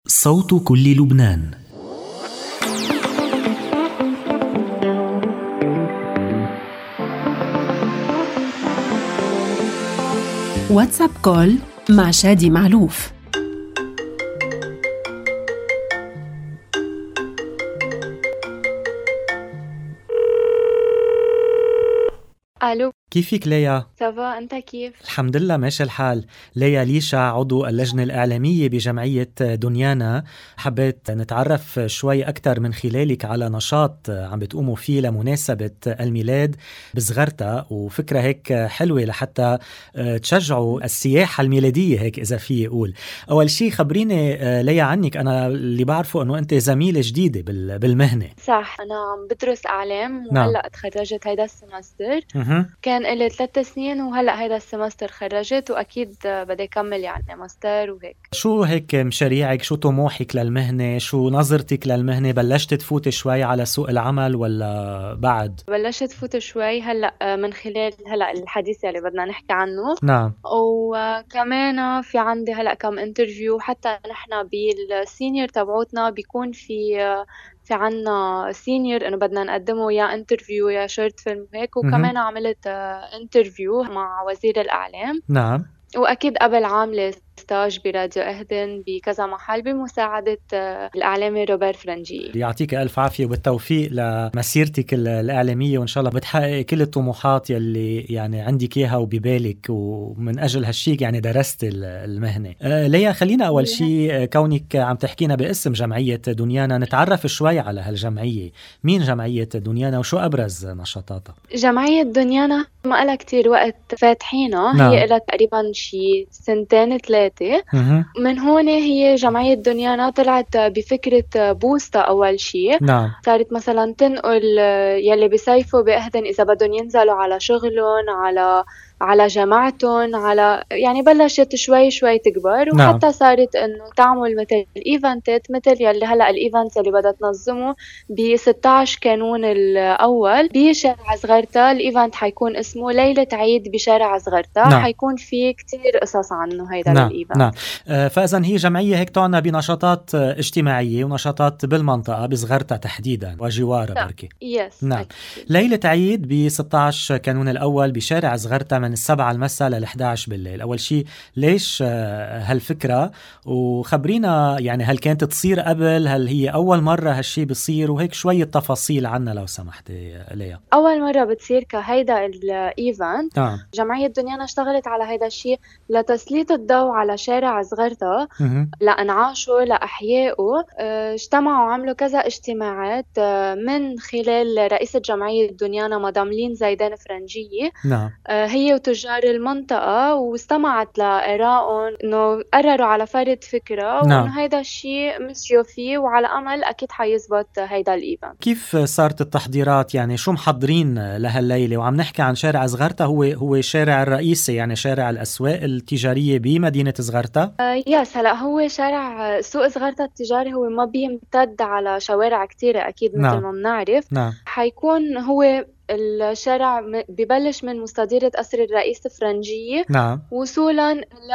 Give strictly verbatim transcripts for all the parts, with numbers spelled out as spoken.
صوت كل لبنان. واتساب كول مع شادي معلوف. الو، كيفك ليا؟ سافا، انت كيف؟ الحمد لله ماشي الحال. ليا ليشا عضو اللجنة الإعلامية بجمعية دنيانا، حبيت نتعرف شوي أكتر من خلالك على نشاط عم بتقوموا فيه لمناسبة الميلاد بصغرتا، وفكرة هيك حلوة لحتى تشجعوا السياحة الميلادية هيك إذا فيه أقول. أول شي خبريني ليا عنك، أنا اللي بعرفه أنه أنت زميلة جديدة بالمهنة. صح، انا عم بدرس اعلام نعم. وهلا تخرجت هيدا السمستر. مه. كان إلي ثلاث سنين وهلا هيدا السمستر خرجت، واكيد بدي اكمل يعني ماستر وهيك. شو هيك مشاريعك؟ شو طموحك للمهنة؟ شو نظرتك للمهنة؟ بلشت تفوت شوي على سوق العمل ولا بعد؟ بلشت فوت شوي هلا من خلال هلا الحديث اللي بدنا نحكي عنه. نعم. وكمان في عندي هلا كم انترفيو، حتى نحن بالسينيور تبعوتنا بيكون في في عنا سينيور انه بدنا نقدمه يا انترفيو يا شورت فيلم وهيك. مه. وكمان عملت انترفيو مع وزير الاعلام، نعم. واكيد قبل عامله ستاج براديو اهدن بكذا محل بمساعده الاعلامي روبرت فرنجي. يعطيك ألف عافية وبالتوفيق لمسيرتك الإعلامية، وإن شاء الله بتحقق كل الطموحات يلي يعني عندك إياها وببالك، ومن أجل هالشيء يعني درست المهنة. آه ليا، خلينا أول شيء كونك عم تحكينا باسم جمعية دنيانا نتعرف شوي على هالجمعية. مين جمعية دنيانا وشو أبرز نشاطاتها؟ جمعية دنيانا ما لها كتير وقت فاتحينها. نعم. هي لها تقريبا شي سنتين ثلاثة. من هون هي جمعية دنيانا طلعت بفكرة بوستا أول شيء. نعم. صارت مثلا تنقل يلي بيصيفوا بأهدن إذا بدهم ينزلوا على شغلهم، على على جامعتهم، على يعني بلشت شوي شوي تكبر. نعم. وحتى صارت انه تعمل مثل الايفنتات، مثل يلي هلا الايفنت اللي بدها تنظمه ب ستة عشر كانون الاول بشارع صغرتا. الايفنت حيكون اسمه ليلة عيد بشارع صغرتا. نعم. حيكون في كتير قصص عنه هيدا نعم. للايفنت. نعم. آه فإذا هي جمعية هيك تعنى بنشاطات اجتماعية ونشاطات بالمنطقة بصغرتا تحديدا وجوارها بركي. يس. نعم. ليلة عيد ب ستة عشر كانون الأول بشارع صغرتا من السبعة المساء لل إحدى عشر بالليل. أول شيء ليش هالفكرة؟ وخبرينا يعني هل كانت تصير قبل؟ هل هي أول مرة هالشي بصير؟ وهيك شوية تفاصيل عنها لو سمحتي ليا. أول مرة بتصير كهيدا الإيفنت. نعم. جمعية دنيانا اشتغلت على هيدا الشيء لتسليط الضوء على شارع صغرتا، مه. لأنعاشه لأحيائه. اه، اجتمعوا وعملوا كذا اجتماعات اه، من خلال رئيسة جمعية دنيانا مدام لين زيدان فرنجية. نعم. اه، هي وتجار المنطقة، واستمعت لآرائهم إنه قرروا على فرد فكرة. نعم. وإنه هيدا الشيء مشيوا فيه، وعلى أمل أكيد حيزبط هيدا الإيفنت. كيف صارت التحضيرات؟ يعني شو محضرين لهالليلة؟ وعم نحكي عن شارع صغرتا، هو هو شارع الرئيسي، يعني شارع الأسواق التجارية بمدينة صغرتا. آه يس، هلا هو شارع سوق صغرتا التجاري هو ما بيمتد على شوارع كتيرة أكيد مثل نعم. ما بنعرف. نعم. حيكون هو الشارع ببلش من مستديرة قصر الرئيس فرنجية، نعم. وصولا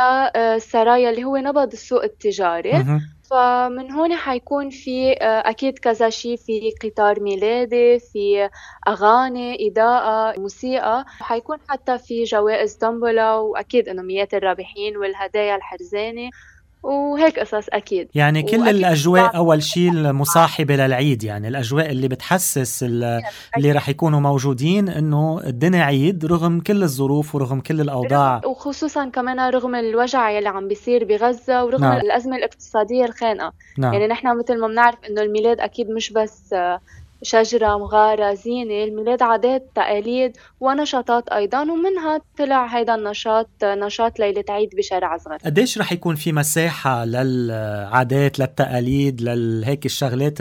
للسرايا اللي هو نبض السوق التجاري. مه. فمن هون حيكون في أكيد كذا شيء، في قطار ميلادي، في أغاني، إضاءة، موسيقى. حيكون حتى في جوائز تومبولا، وأكيد إنه مئات الرابحين والهدايا الحرزانة وهيك قصص أكيد. يعني كل وأكيد الأجواء أول شيء المصاحبة للعيد، يعني الأجواء اللي بتحسس اللي رح يكونوا موجودين إنه الدنيا عيد رغم كل الظروف ورغم كل الأوضاع، وخصوصا كمان رغم الوجع يلي عم بيصير بغزة، ورغم نعم. الأزمة الاقتصادية الخانقة. نعم. يعني نحن مثل ما بنعرف إنه الميلاد أكيد مش بس شجرة، مغارة، زينة. الميلاد عادات، تقاليد ونشاطات أيضا، ومنها طلع هيدا النشاط نشاط ليلة عيد بشارع صغرتا. قديش رح يكون في مساحة للعادات، للتقاليد، لهيك الشغلات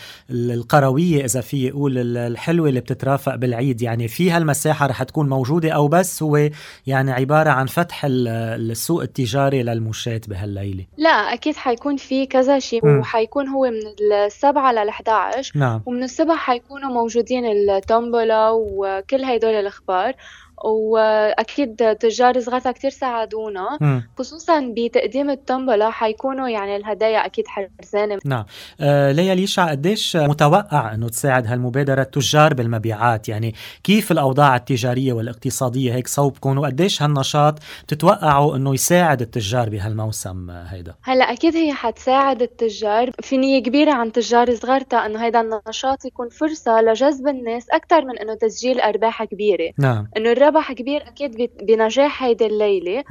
القروية إذا في يقول الحلوة اللي بتترافق بالعيد؟ يعني في هالمساحة رح تكون موجودة، أو بس هو يعني عبارة عن فتح السوق التجاري للمشاة بهالليلة؟ لا، أكيد حيكون في كذا شيء. وحيكون هو من السبعة للأحد عشر. نعم. ومن الصبح حيكونوا موجودين التومبولا وكل هيدول الأخبار. وأكيد تجار صغارتا كتير ساعدونا م. خصوصا بتقديم الطنبلة حيكونوا يعني الهدايا أكيد حرزانة. نعم. آه ليا ليشع، قديش متوقع أنه تساعد هالمبادرة التجار بالمبيعات؟ يعني كيف الأوضاع التجارية والاقتصادية هيك صوبكم، وقديش هالنشاط تتوقعوا أنه يساعد التجار بهالموسم هيدا؟ هلا أكيد هي حتساعد التجار، في نية كبيرة عن تجار صغارتا أنه هيدا النشاط يكون فرصة لجذب الناس أكتر من أنه تسجيل أرباح كبيرة. نعم. أنه الربح كبير أكيد بنجاح هيدا الليلة،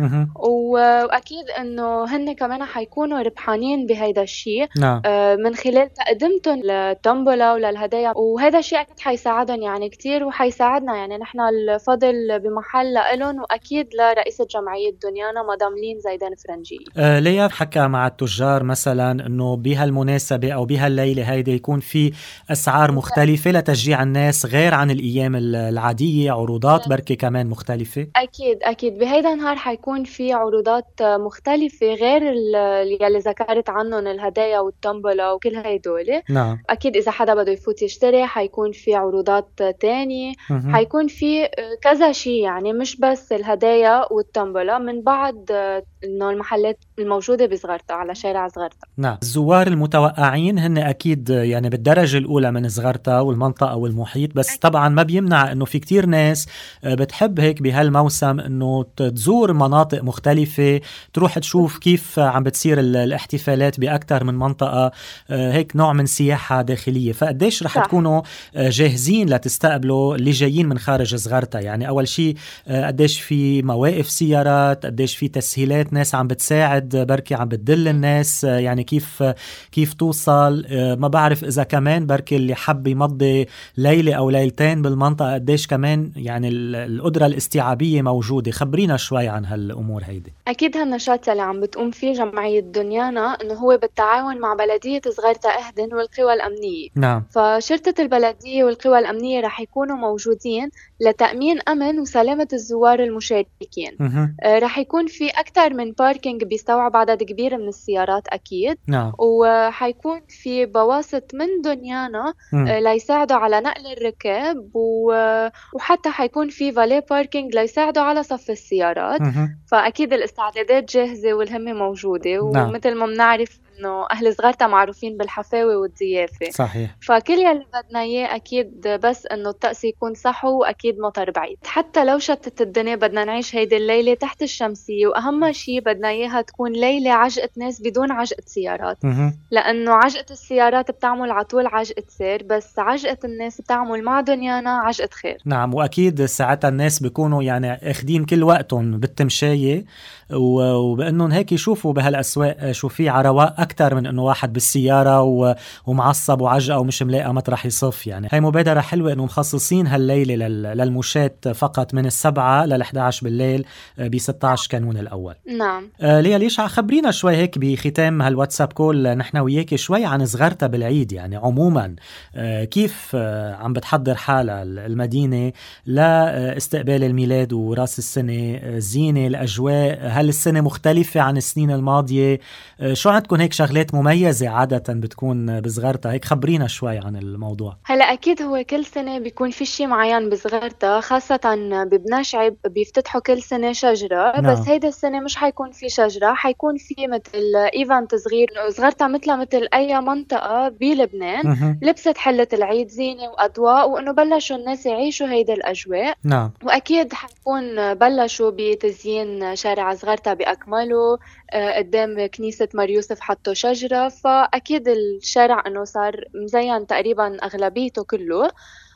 وأكيد أنه هن كمان حيكونوا ربحانين بهيدا الشيء. نعم. من خلال تقدمتهم للطنبلة وللهدايا، وهذا الشيء أكيد حيساعدهم يعني كتير وحيساعدنا. يعني نحن الفضل بمحل لإلهم، وأكيد لرئيسة جمعية دنيانا مدام لين زيدان فرنجي. آه ليا حكى مع التجار مثلا أنه بهالمناسبة أو بهالليلة هيدا يكون في أسعار مختلفة لتشجيع الناس غير عن الأيام العادية، عروضات بركة كمان مختلفة؟ أكيد أكيد بهيدا النهار حيكون في عروضات مختلفة غير اللي ذكرت عنهم، الهدايا والطنبلة وكل هيدول. نعم. أكيد إذا حدا بده يفوت يشتري حيكون في عروضات تانية، مه. حيكون في كذا شيء، يعني مش بس الهدايا والطنبلة، من بعض إنه المحلات الموجودة بصغرتا على شارع صغرتا. نعم. الزوار المتوقعين هن أكيد يعني بالدرجة الأولى من صغرتا والمنطقة والمحيط، بس أكيد. طبعا ما بيمنع إنه في كتير ناس بتحب هيك بهالموسم إنه تزور مناطق مختلفة، تروح تشوف كيف عم بتصير الاحتفالات بأكثر من منطقة، هيك نوع من سياحة داخلية. فقديش رح صح. تكونوا جاهزين لتستقبلوا اللي جايين من خارج صغرتا؟ يعني أول شيء قديش في مواقف سيارات، قديش في تسهيلات، ناس عم بتساعد بركي عم بتدل الناس يعني كيف كيف توصل. ما بعرف إذا كمان بركي اللي حب يمضي ليلة أو ليلتين بالمنطقة قديش كمان يعني القدرة الاستيعابية موجودة. خبرينا شوي عن هالأمور هيدي. أكيد هالنشاط اللي عم بتقوم فيه جمعية دنيانا إنه هو بالتعاون مع بلدية صغرتا أهدن والقوى الأمنية. نعم. فشرطة البلدية والقوى الأمنية رح يكونوا موجودين لتأمين أمن وسلامة الزوار المشاركين. آه رح يكون في أكثر من باركينج بيستوعب عدد كبير من السيارات أكيد. نعم. وحيكون في بواسط من دنيانا آه ليساعدوا على نقل الركاب، وحتى حيكون في فالي باركينج ليساعدوا على صف السيارات. مه. فأكيد الاستعدادات جاهزة والهمة موجودة. نعم. ومثل ما بنعرف إنه أهل صغرتا معروفين بالحفاوة والضيافة. صحيح. فكل يلي بدنا إياه أكيد بس إنه الطقس يكون صحو، وأكيد مطر بعيد. حتى لو شتت الدنيا بدنا نعيش هيدي الليلة تحت الشمسية، وأهم شيء بدنا إياها تكون ليلة عجقة ناس بدون عجقة سيارات. م- لأنه عجقة السيارات بتعمل عطول عجقة سير، بس عجقة الناس بتعمل مع دنيانا عجقة خير. نعم. وأكيد ساعتها الناس بيكونوا يعني أخدين كل وقتهم بالتمشاية، وبأنهم هيك يشوفوا بهالأسواق شو في عرواء أكتر من أنه واحد بالسيارة ومعصب وعجقة ومش ملاقى مطرح يصف. يعني هاي مبادرة حلوة أنه مخصصين هالليلة للمشاة فقط من السبعة للحد عشر بالليل بستة عشر كانون الأول. نعم. آه ليا ليش خبرينا شوي هيك بختام هالواتساب كول نحن وياك شوي عن صغرتا بالعيد. يعني عموما آه كيف آه عم بتحضر حالها المدينة لاستقبال الميلاد وراس السنة، الزينة، الأجواء، هل السنة مختلفة عن السنين الماضية؟ شو عندكم هيك شغلات مميزة عادة بتكون بصغرتا؟ هيك خبرينا شوي عن الموضوع. هلا أكيد هو كل سنة بيكون في شيء معين بصغرتا، خاصة ببناشعب بيفتتحوا كل سنة شجرة. نعم. بس هيدا السنة مش حيكون في شجرة، حيكون في مثل إيفنت صغير. صغرتا مثل مثل أي منطقة بلبنان لبست حلة العيد زينة وأضواء، وإنه بلشوا الناس يعيشوا هيدا الأجواء. نعم. وأكيد حيكون بلشوا بتزيين شارع صغرتا بأكمله. قدام كنيسة مار يوسف حطوا شجرة، فأكيد الشارع إنه صار مزين تقريبا أغلبيته كله.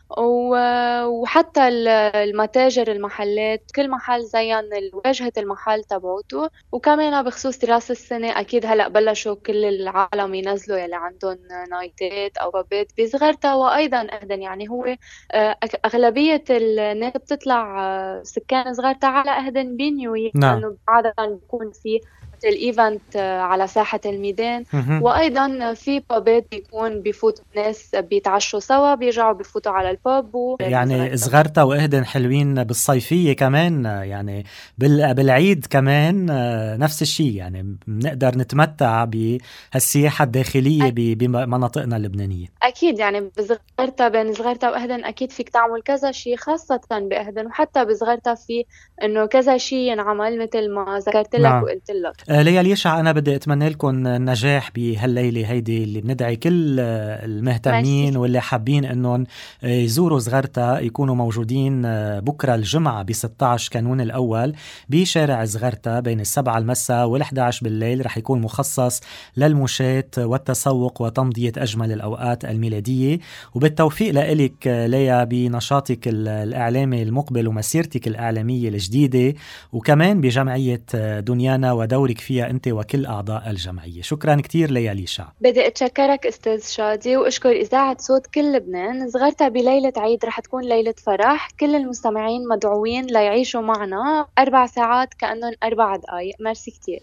وحتى المتاجر، المحلات، كل محل زين واجهة المحل تبعوته. وكمان بخصوص راس السنة أكيد هلأ بلشوا كل العالم ينزلوا يلي عندهم نايتات أو بابات بصغرتا وأيضا أهدن. يعني هو أغلبية الناس بتطلع سكان صغرتا على أهدن بنيوي. نعم. لأنه عادة بيكون في الإيفنت على ساحة الميدان. مه. وأيضا في بابات بيكون بيفوتوا الناس بيتعشوا سوا بيرجعوا بيفوتوا على الباب. يعني صغرتا وأهدن حلوين بالصيفية كمان، يعني بالعيد كمان نفس الشيء. يعني بنقدر نتمتع بهالسياحة الداخلية بمناطقنا اللبنانية. أكيد يعني بصغرتها بين صغرتها وأهدن أكيد فيك تعمل كذا شيء، خاصة بأهدن، وحتى بصغرتها في إنه كذا شيء ينعمل مثل ما ذكرت لك نعم. وقلت لك. آه، ليا ليشع، أنا بدي أتمنى لكم النجاح بهالليلة هيدي اللي بندعي كل آه، المهتمين ماشي. واللي حابين إنهم آه، يزوروا صغرتها يكونوا موجودين آه، بكرة الجمعة ب ستة عشر كانون الأول بشارع صغرتها بين السبعة المساء والأحد عشر بالليل. رح يكون مخصص للمشاة والتسوق وتمضية أجمل الأوقات الميلادية. وبالتوفيق لإلك آه، ليا بنشاطك ال- الإعلامي المقبل ومسيرتك الإعلامية الجديدة، وكمان بجمعية آه، دنيانا ودورك فيها أنت وكل أعضاء الجمعية. شكرا كتير ليا ليشع. بدي أتشكرك أستاذ شادي وأشكر إذاعة صوت كل لبنان. صغرتها بليلة عيد رح تكون ليلة فرح، كل المستمعين مدعوين ليعيشوا معنا أربع ساعات كأنهم أربع دقايق. ميرسي كتير.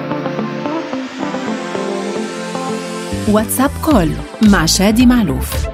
واتساب كول مع شادي معلوف.